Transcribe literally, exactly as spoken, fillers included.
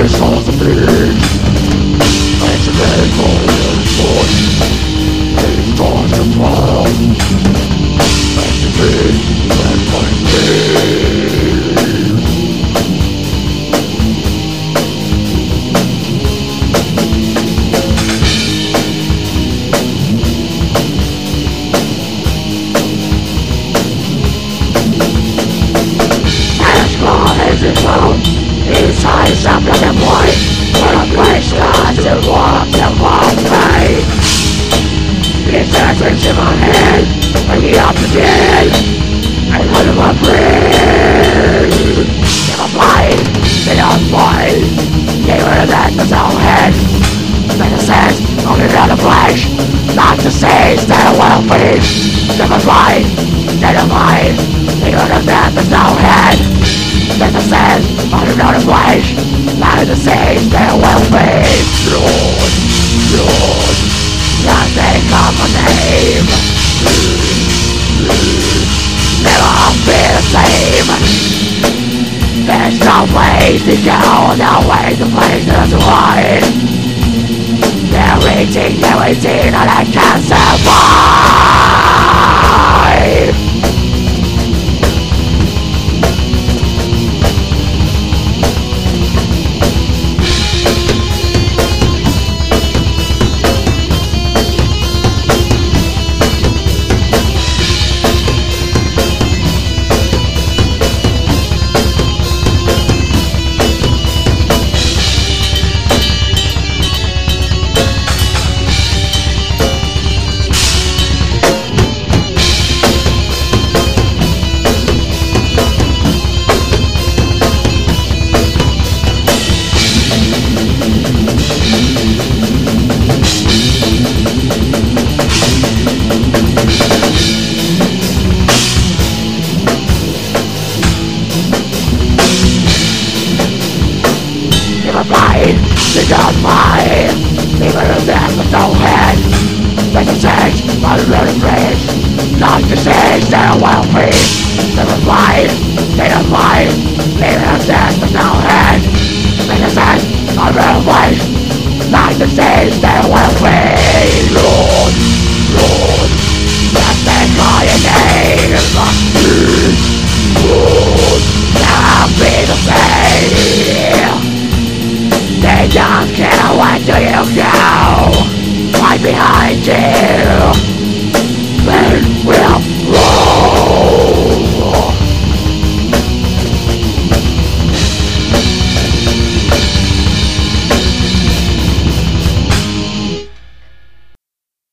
is all the big. It's a big boy. It's gone to fall. It's a big red white big. As long as it's found, it's high something and white. For a place not to walk the wrong way. It's that rich in my head, bringing up the dead, and one of my friends. If I'm blind, they are blind. They were that the soul head. Make a sense, only another flesh. Not to say that I will finish. If I'm blind, they are blind. They were that the soul head. Make a sense, only another flesh. Not to say that I will finish. Lord, Lord. Just think of my name. Never be the same. There's no place to go, no way to place to hide. They're eating, they're eating, and I can't survive. They got my people in death with no head. Make a change, but a really bridge. Not to say they're well free. They were blind, they are blind. People in death with no head. Make a change, but a really bridge. Not to say they're well free. Lord, Lord, just take all your name. Lord, now be the same. They don't care what do you know. Right behind you.